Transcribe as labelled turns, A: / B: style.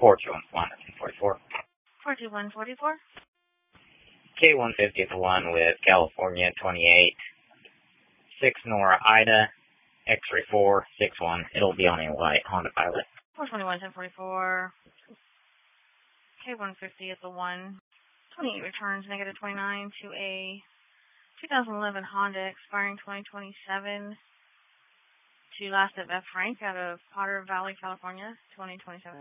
A: 42144.
B: 42144.
A: K150 at the 1 with California 28. 6 Nora Ida, X-ray 461. It'll be on a white Honda Pilot.
B: 421-1044. K150 at the 1. 28 returns, negative 29 to a 2011 Honda expiring 2027 to last at F. Frank out of Potter Valley, California, 2027.